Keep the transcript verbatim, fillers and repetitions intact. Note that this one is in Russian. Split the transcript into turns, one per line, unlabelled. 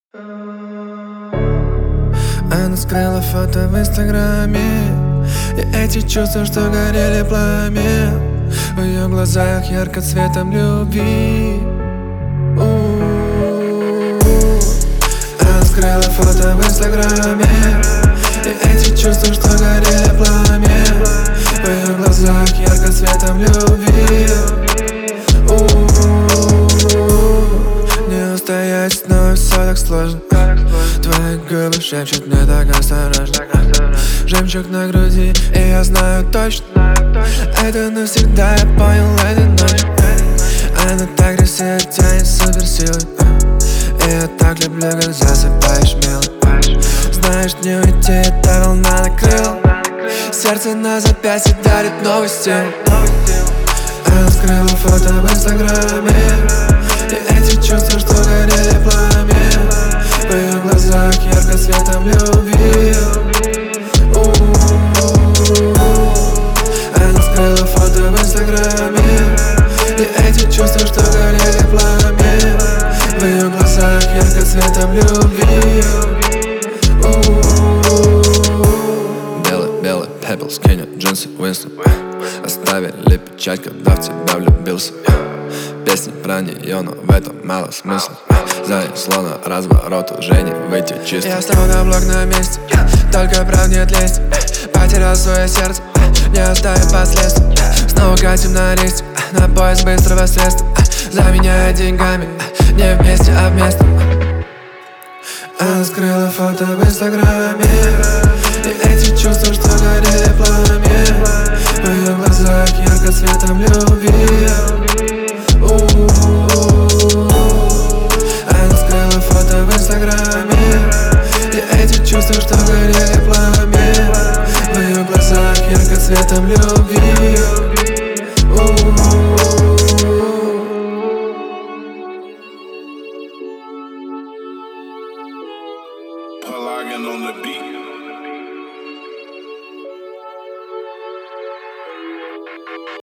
Она скрыла фото в инстаграме, и эти чувства, что горели пламя в ее глазах ярко цветом любви. Она скрыла фото в инстаграме, и эти чувства, что горели пламя в ее глазах ярко цветом любви. Не устоять, но все так сложно. Твои губы шепчут мне так осторожно. Жемчуг на груди, и я знаю точно, это навсегда, я понял этой ночью. Она так красиво тянет суперсилой, и я так люблю, как засыпаешь мелом. Знаешь, не уйти, эта волна накрыла. Сердце на запястье дарит новый стиль. Она скрыла фото в инстаграме, и эти чувства, что горели пламя в ее глазах ярко цветом любви. Она скрыла фото в инстаграме, и эти чувства, что горели пламя в ее глазах ярко цветом любви. Белый-белый пепел, скиню джинсы Уинстон. Оставили печать, когда в тебя влюбился. Песни про нее, но в этом мало смысла. Занесло на разворот, уже не выйти чисто. Я стал на блок на месте, только правд нет лезть. Потерял свое сердце, не оставив последствий. Снова катим на листе, на поиск быстрого средства. Заменяя деньгами, не вместе, а вместо. Она скрыла фото в инстаграме, и эти чувства, что горели пламя в ее глазах ярко цветом любви. Она скрыла фото в инстаграме, и эти чувства, что горели пламя в ее глазах ярко цветом любви.
Pelagian on the beat.